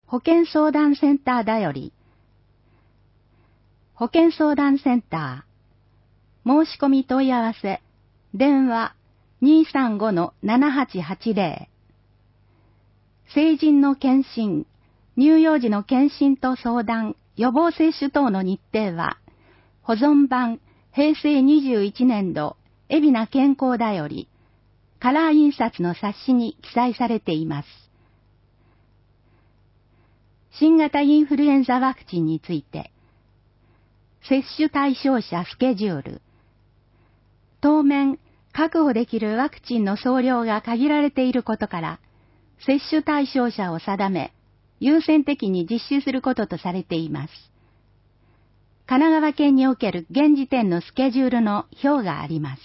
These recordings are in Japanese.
保健相談センターだより。保健相談センター。申し込み問い合わせ。電話 235-7880。成人の検診、乳幼児の検診と相談、予防接種等の日程は、保存版平成21年度海老名健康だより、カラー印刷の冊子に記載されています。新型インフルエンザワクチンについて、接種対象者スケジュール。当面、確保できるワクチンの総量が限られていることから、接種対象者を定め、優先的に実施することとされています。神奈川県における現時点のスケジュールの表があります。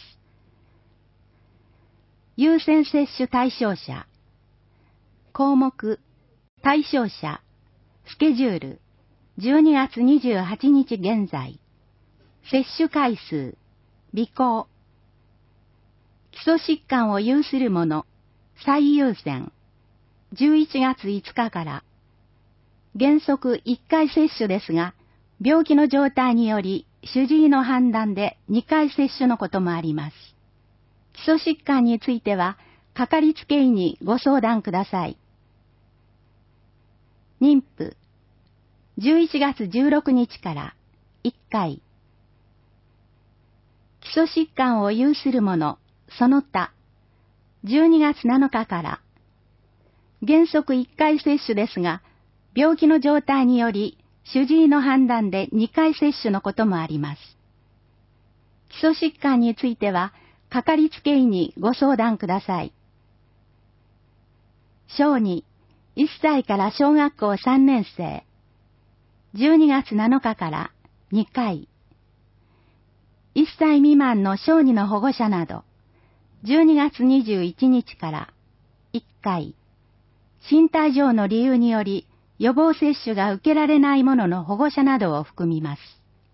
優先接種対象者。項目、対象者。スケジュール、12月28日現在。接種回数、備考。基礎疾患を有する者、最優先。11月5日から。原則1回接種ですが、病気の状態により主治医の判断で2回接種のこともあります。基礎疾患については、かかりつけ医にご相談ください。妊婦、11月16日から1回。基礎疾患を有する者、その他、12月7日から。原則1回接種ですが、病気の状態により主治医の判断で2回接種のこともあります。基礎疾患については、かかりつけ医にご相談ください。小児、1歳から小学校3年生。12月7日から2回。1歳未満の小児の保護者など、12月21日から1回。身体上の理由により予防接種が受けられない者の保護者などを含みます。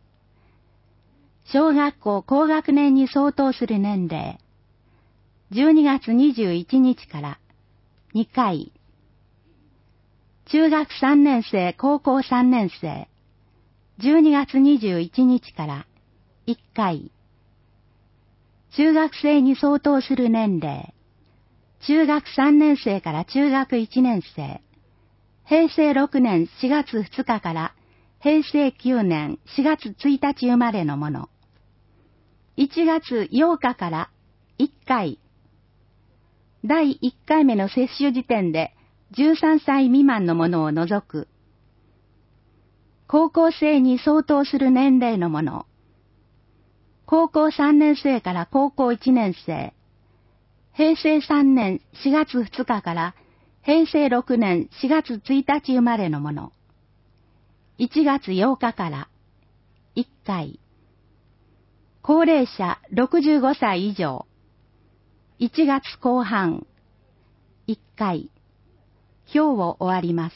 小学校高学年に相当する年齢。12月21日から2回。中学3年生、高校3年生。12月21日から1回。中学生に相当する年齢。中学3年生から中学1年生。平成6年4月2日から平成9年4月1日生まれのもの。1月8日から1回。第1回目の接種時点で13歳未満のものを除く。高校生に相当する年齢のもの。高校3年生から高校1年生。平成3年4月2日から平成6年4月1日生まれのもの。1月8日から1回。高齢者65歳以上。1月後半1回。表を終わります。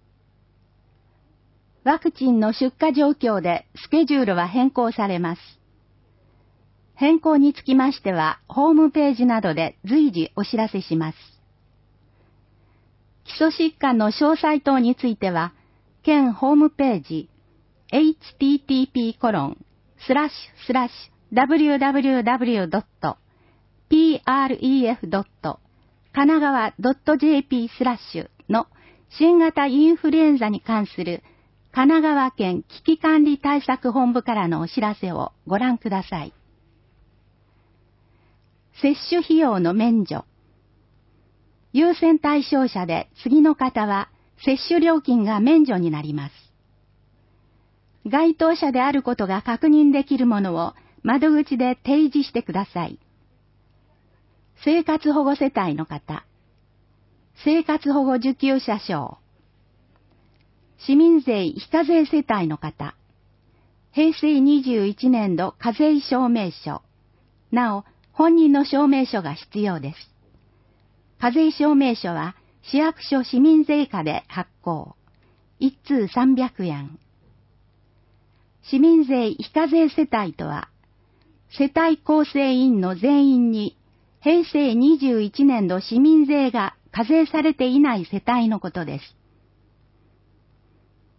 ワクチンの出荷状況でスケジュールは変更されます。変更につきましては、ホームページなどで随時お知らせします。基礎疾患の詳細等については、県ホームページ、http://www.pref.kanaagawa.jp/ の新型インフルエンザに関する神奈川県危機管理対策本部からのお知らせをご覧ください。接種費用の免除。優先対象者で次の方は接種料金が免除になります。該当者であることが確認できるものを窓口で提示してください。生活保護世帯の方。生活保護受給者証。市民税非課税世帯の方。平成21年度課税証明書。なお、本人の証明書が必要です。課税証明書は市役所市民税課で発行。一通300円。市民税非課税世帯とは、世帯構成員の全員に平成21年度市民税が課税されていない世帯のことです。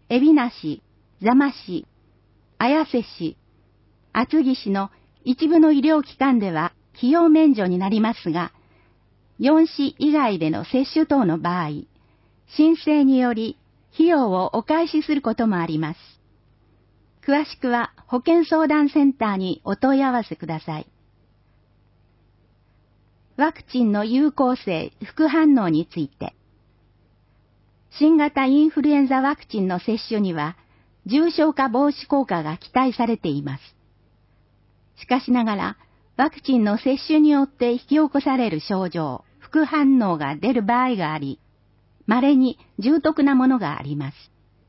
海老名市、座間市、綾瀬市、厚木市の一部の医療機関では費用免除になりますが、4市以外での接種等の場合、申請により費用をお返しすることもあります。詳しくは保健相談センターにお問い合わせください。ワクチンの有効性、副反応について。新型インフルエンザワクチンの接種には重症化防止効果が期待されています。しかしながら、ワクチンの接種によって引き起こされる症状、副反応が出る場合があり、稀に重篤なものがあります。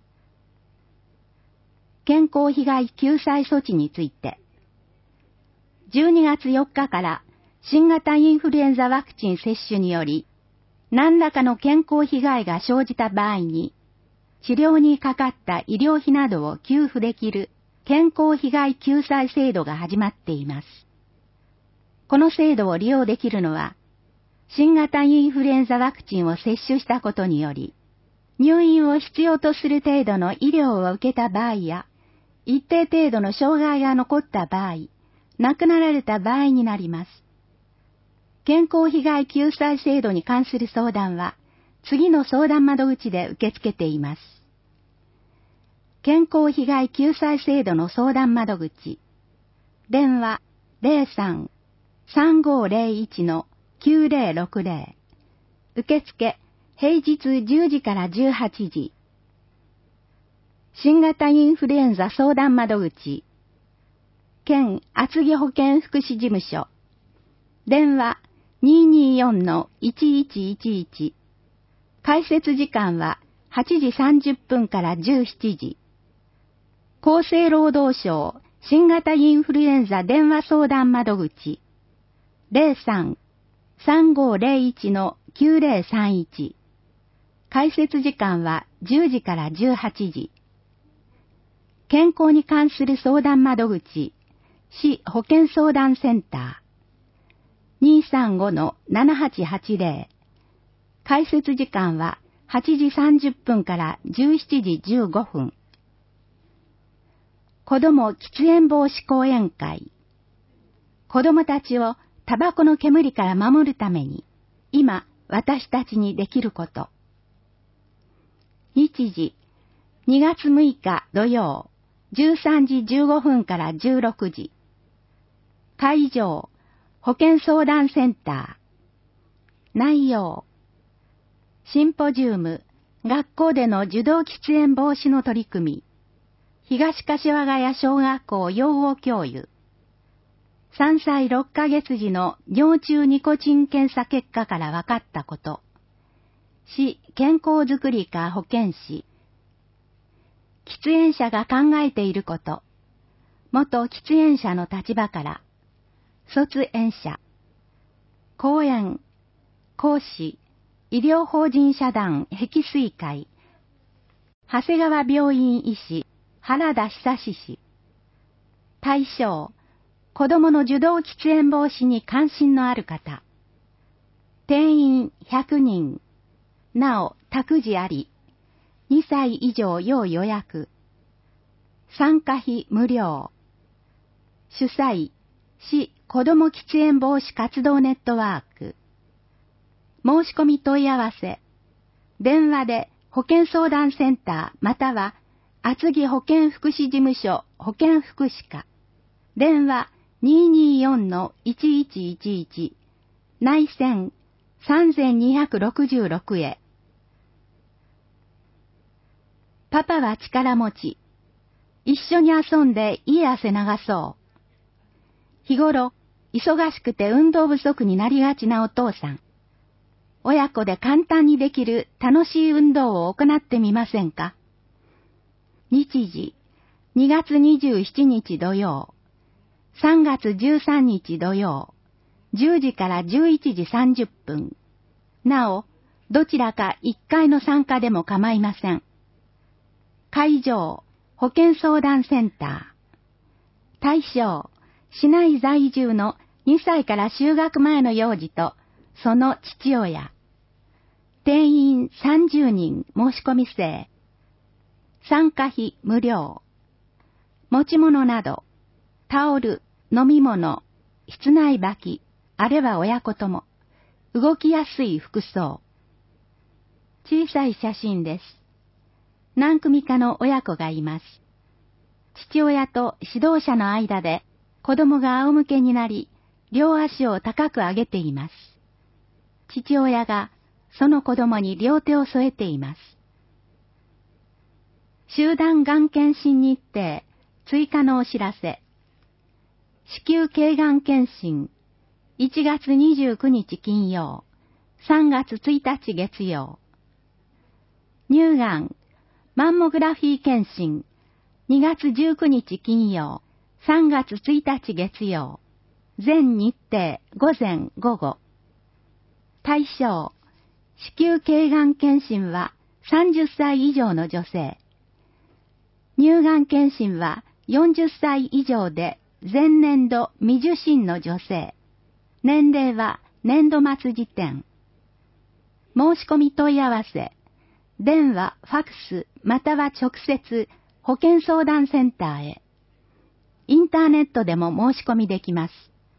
健康被害救済措置について、12月4日から新型インフルエンザワクチン接種により、何らかの健康被害が生じた場合に、治療にかかった医療費などを給付できる健康被害救済制度が始まっています。この制度を利用できるのは、新型インフルエンザワクチンを接種したことにより、入院を必要とする程度の医療を受けた場合や、一定程度の障害が残った場合、亡くなられた場合になります。健康被害救済制度に関する相談は、次の相談窓口で受け付けています。健康被害救済制度の相談窓口。電話03-3501-9060。受付平日10時から18時。新型インフルエンザ相談窓口。県厚木保健福祉事務所。電話224-1111。開設時間は8時30分から17時。厚生労働省新型インフルエンザ電話相談窓口。03-3501-9031。開設時間は10時から18時。健康に関する相談窓口。市保健相談センター。235-7880。開設時間は8時30分から17時15分。子ども喫煙防止講演会。子どもたちをタバコの煙から守るために、今私たちにできること。日時、2月6日土曜、13時15分から16時。会場、保健相談センター。内容、シンポジウム、学校での受動喫煙防止の取り組み。東柏ヶ谷小学校養護教諭。3歳6ヶ月時の尿中ニコチン検査結果から分かったこと。市健康づくり課保健師。喫煙者が考えていること。元喫煙者の立場から。卒煙者。講演。講師。医療法人社団碧水会。長谷川病院医師。原田久志氏。対象、子供の受動喫煙防止に関心のある方。定員100人。なお、託児あり。2歳以上要予約。参加費無料。主催、市子供喫煙防止活動ネットワーク。申し込み問い合わせ。電話で保健相談センターまたは厚木保健福祉事務所保健福祉課。電話224-1111。内線3266へ。パパは力持ち。一緒に遊んでいい汗流そう。日頃、忙しくて運動不足になりがちなお父さん。親子で簡単にできる楽しい運動を行ってみませんか？日時、2月27日土曜、3月13日土曜、10時から11時30分。なお、どちらか1回の参加でも構いません。会場、保健相談センター。対象、市内在住の2歳から就学前の幼児と、その父親。定員30人申し込み制。 参加費無料。持ち物など、タオル、飲み物、室内履き、あれば親子とも、動きやすい服装。小さい写真です。何組かの親子がいます。父親と指導者の間で子供が仰向けになり、両足を高く上げています。父親がその子供に両手を添えています。集団がん検診日程、追加のお知らせ。子宮頸がん検診、1月29日金曜、3月1日月曜。乳がん、マンモグラフィー検診、2月19日金曜、3月1日月曜。全日程、午前午後。対象、子宮頸がん検診は30歳以上の女性。乳がん検診は40歳以上で前年度未受診の女性。年齢は年度末時点。申し込み問い合わせ。電話、ファックス、または直接保健相談センターへ。インターネットでも申し込みできます。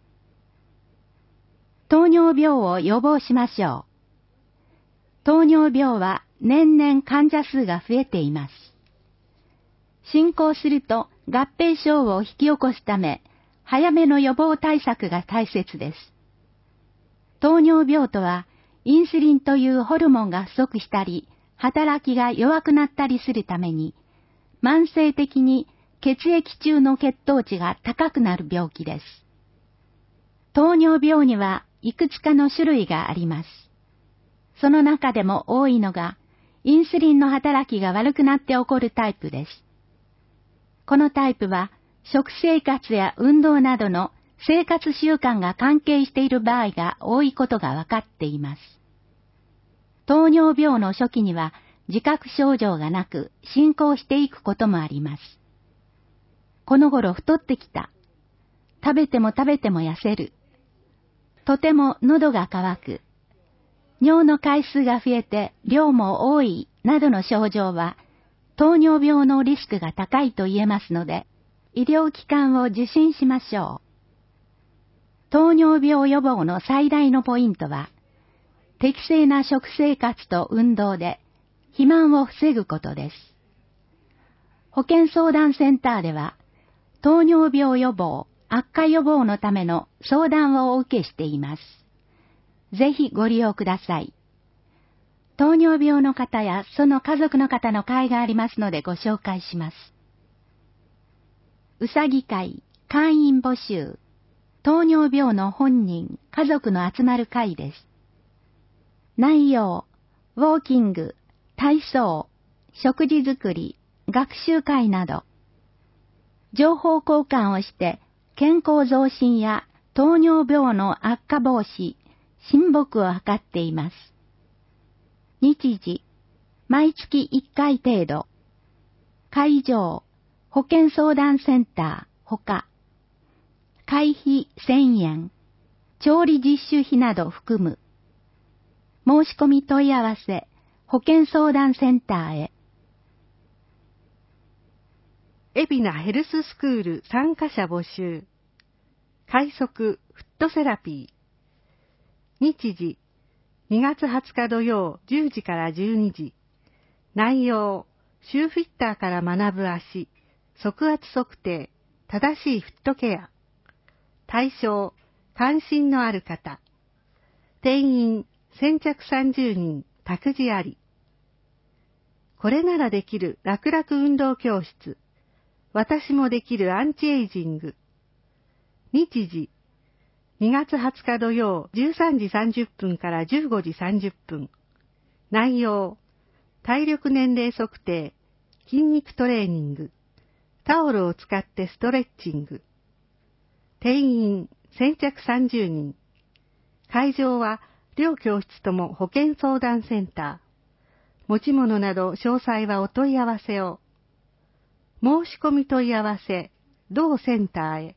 糖尿病を予防しましょう。糖尿病は年々患者数が増えています。進行すると合併症を引き起こすため、早めの予防対策が大切です。糖尿病とは、インスリンというホルモンが不足したり、働きが弱くなったりするために、慢性的に血液中の血糖値が高くなる病気です。糖尿病にはいくつかの種類があります。その中でも多いのが、インスリンの働きが悪くなって起こるタイプです。このタイプは、食生活や運動などの生活習慣が関係している場合が多いことがわかっています。糖尿病の初期には自覚症状がなく進行していくこともあります。この頃太ってきた。食べても痩せる。とても喉が渇く。尿の回数が増えて量も多いなどの症状は糖尿病のリスクが高いと言えますので、医療機関を受診しましょう。糖尿病予防の最大のポイントは、適正な食生活と運動で肥満を防ぐことです。保健相談センターでは、糖尿病予防、悪化予防のための相談をお受けしています。ぜひご利用ください。糖尿病の方やその家族の方の会がありますのでご紹介します。うさぎ会、会員募集。糖尿病の本人、家族の集まる会です。内容、ウォーキング、体操、食事作り、学習会など。情報交換をして健康増進や糖尿病の悪化防止、親睦を図っています。日時、毎月1回程度。会場、保健相談センター、ほか。会費1000円。調理実習費など含む。申し込み問い合わせ、保健相談センターへ。 海老名ヘルススクール参加者募集。快速フットセラピー。日時、2月20日土曜10時から12時。内容、シューフィッターから学ぶ足、足圧測定、正しいフットケア。対象、関心のある方。定員、先着30人、託児あり。これならできる楽々運動教室。私もできるアンチエイジング。日時、2月20日土曜13時30分から15時30分。内容、体力年齢測定、筋肉トレーニング、タオルを使ってストレッチング。定員、先着30人。会場は、両教室とも保健相談センター。持ち物など詳細はお問い合わせを。申し込み問い合わせ、同センターへ。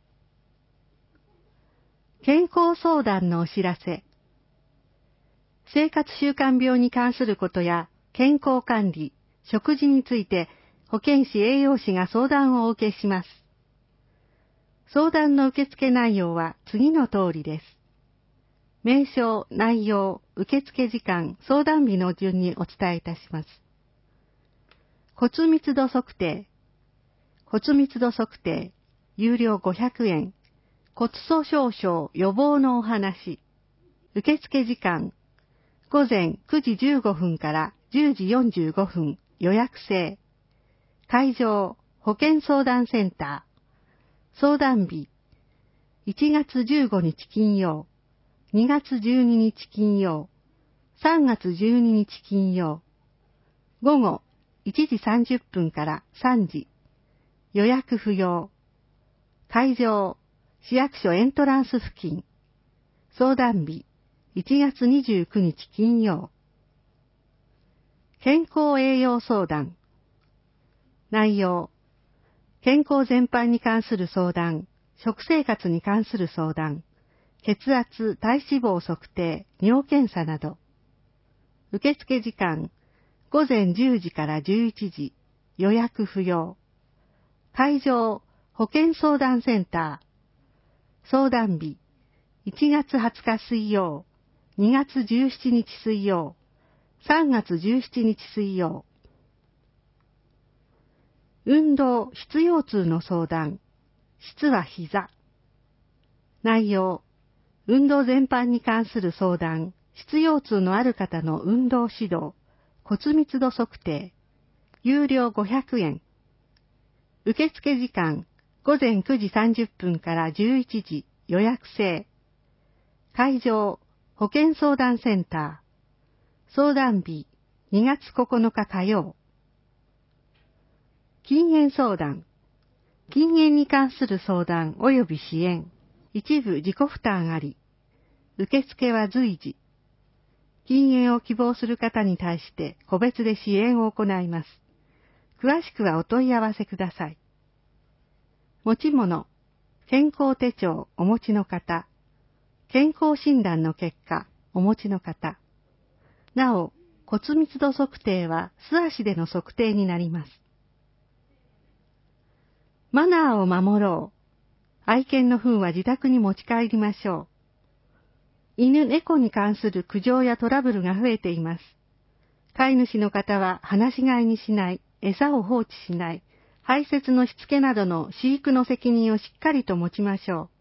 健康相談のお知らせ。生活習慣病に関することや健康管理、 食事について保健師栄養士が相談をお受けします。相談の受付内容は次の通りです。名称、内容、受付時間、相談日の順にお伝えいたします。骨密度測定。骨密度測定、有料500円。骨粗鬆症予防のお話。受付時間、午前9時15分から10時45分、予約制。会場、保健相談センター。相談日、1月15日金曜、2月12日金曜、3月12日金曜。午後1時30分から3時。予約不要。会場、市役所エントランス付近。相談日、1月29日金曜。健康栄養相談。内容、健康全般に関する相談、食生活に関する相談、血圧、体脂肪測定、尿検査など。受付時間、午前10時から11時、予約不要。会場、保健相談センター。相談日、1月20日水曜、2月17日水曜、3月17日水曜。運動、膝腰痛の相談。質は膝。内容、運動全般に関する相談、膝腰痛のある方の運動指導、骨密度測定。有料500円。受付時間、午前9時30分から11時、予約制。会場、保健相談センター。相談日、2月9日火曜。禁煙相談。禁煙に関する相談及び支援。一部自己負担あり。受付は随時。禁煙を希望する方に対して個別で支援を行います。詳しくはお問い合わせください。持ち物、健康手帳お持ちの方、健康診断の結果お持ちの方。なお、骨密度測定は素足での測定になります。マナーを守ろう。愛犬の糞は自宅に持ち帰りましょう。犬、猫に関する苦情やトラブルが増えています。飼い主の方は放し飼いにしない、餌を放置しない、排泄のしつけなどの飼育の責任をしっかりと持ちましょう。